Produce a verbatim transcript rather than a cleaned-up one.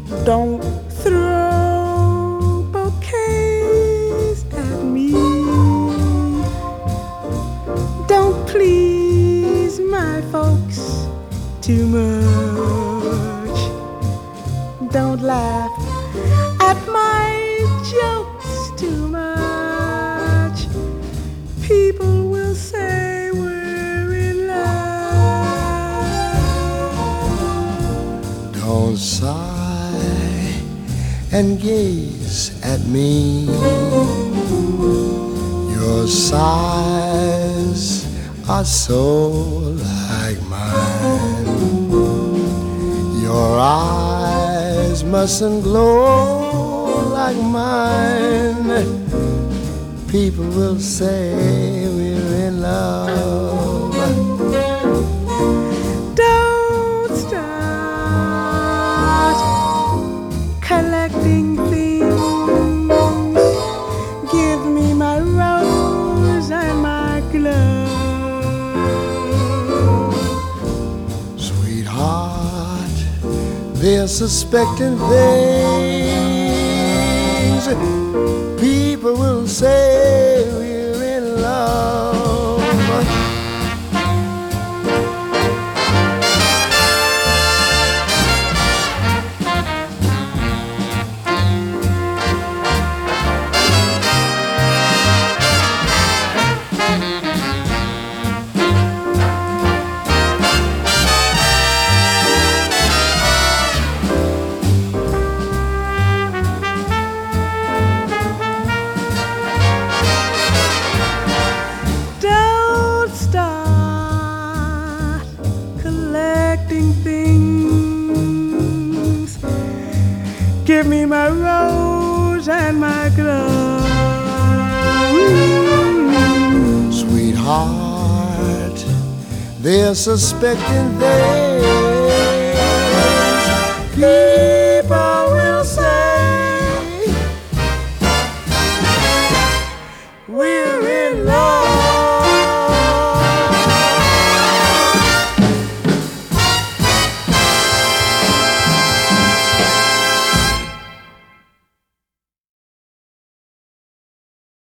Don't throw bouquets at me. Don't please my folks too much. Don't laugh at my jokes too much. People will say we're in love. Don't sigh and gaze at me. Your sighs are so like mine. Your eyes mustn't glow like mine. People will say we're in love. Don't start collecting things. Give me my rose and my glove. Sweetheart, they're suspecting things. People will say we're in love. Don't start collecting things. Give me my rose and my glove. Sweetheart, they're suspecting things.